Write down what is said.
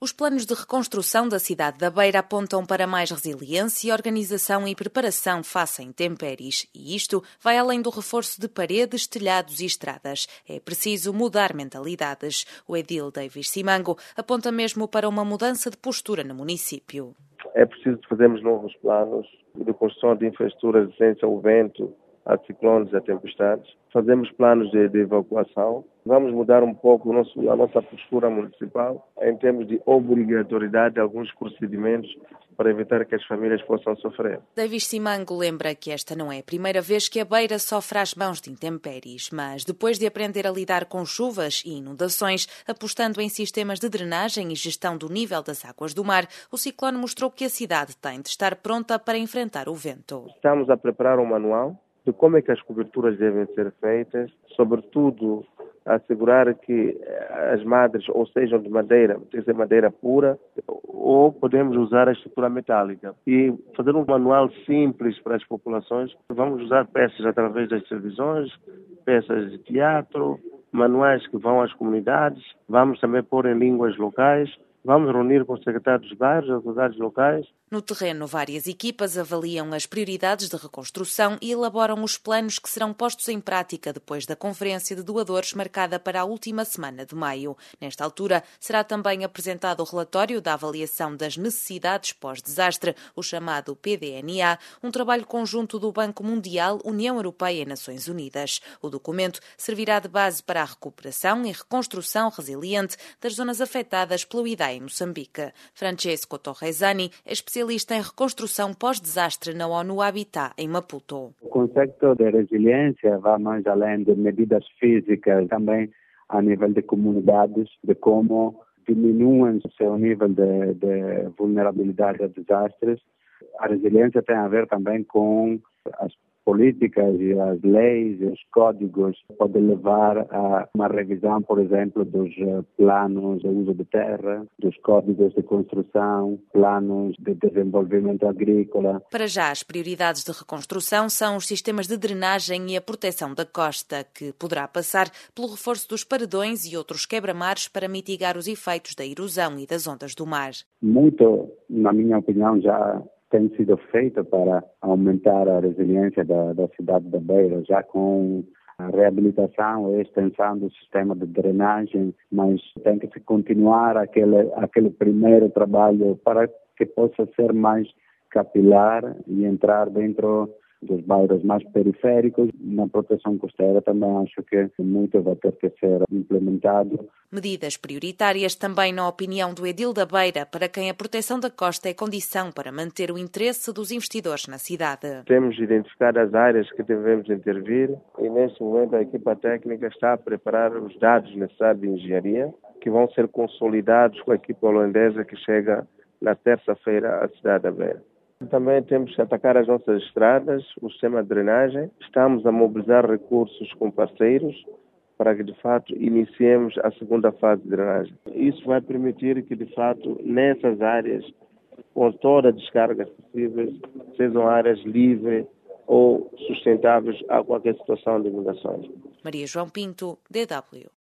Os planos de reconstrução da cidade da Beira apontam para mais resiliência, organização e preparação face a intempéries. E isto vai além do reforço de paredes, telhados e estradas. É preciso mudar mentalidades. O edil Davis Simango aponta mesmo para uma mudança de postura no município. É preciso fazermos novos planos de construção de infraestruturas resistentes ao vento, a ciclones e a tempestades. Fazemos planos de evacuação. Vamos mudar um pouco a nossa postura municipal em termos de obrigatoriedade de alguns procedimentos para evitar que as famílias possam sofrer. Davis Simango lembra que esta não é a primeira vez que a Beira sofre às mãos de intempéries, mas depois de aprender a lidar com chuvas e inundações, apostando em sistemas de drenagem e gestão do nível das águas do mar, o ciclone mostrou que a cidade tem de estar pronta para enfrentar o vento. Estamos a preparar um manual de como é que as coberturas devem ser feitas, sobretudo assegurar que as madres ou sejam de madeira, tem que ser madeira pura, ou podemos usar a estrutura metálica. E fazer um manual simples para as populações. Vamos usar peças através das televisões, peças de teatro, manuais que vão às comunidades, vamos também pôr em línguas locais. Vamos reunir com o secretário dos bairros, autoridades locais. No terreno, várias equipas avaliam as prioridades de reconstrução e elaboram os planos que serão postos em prática depois da Conferência de Doadores marcada para a última semana de maio. Nesta altura, será também apresentado o relatório da avaliação das necessidades pós-desastre, o chamado PDNA, um trabalho conjunto do Banco Mundial, União Europeia e Nações Unidas. O documento servirá de base para a recuperação e reconstrução resiliente das zonas afetadas pelo Idai em Moçambique. Francesco Torresani é especialista em reconstrução pós-desastre na ONU Habitat, em Maputo. O conceito de resiliência vai mais além de medidas físicas, também a nível de comunidades, de como diminuem o seu nível de vulnerabilidade a desastres. A resiliência tem a ver também com as políticas e as leis e os códigos podem levar a uma revisão, por exemplo, dos planos de uso de terra, dos códigos de construção, planos de desenvolvimento agrícola. Para já, as prioridades de reconstrução são os sistemas de drenagem e a proteção da costa, que poderá passar pelo reforço dos paredões e outros quebra-mares para mitigar os efeitos da erosão e das ondas do mar. Muito, na minha opinião, já tem sido feito para aumentar a resiliência da cidade da Beira, já com a reabilitação e extensão do sistema de drenagem, mas tem que se continuar aquele primeiro trabalho para que possa ser mais capilar e entrar dentro dos bairros mais periféricos. Na proteção costeira também acho que muito vai ter que ser implementado. Medidas prioritárias também na opinião do edil da Beira, para quem a proteção da costa é condição para manter o interesse dos investidores na cidade. Temos identificado as áreas que devemos intervir e neste momento a equipa técnica está a preparar os dados necessários de engenharia que vão ser consolidados com a equipa holandesa que chega na terça-feira à cidade da Beira. Também temos que atacar as nossas estradas, o sistema de drenagem. Estamos a mobilizar recursos com parceiros para que, de fato, iniciemos a segunda fase de drenagem. Isso vai permitir que, de fato, nessas áreas, com todas as descargas possíveis, sejam áreas livres ou sustentáveis a qualquer situação de inundações. Maria João Pinto, DW.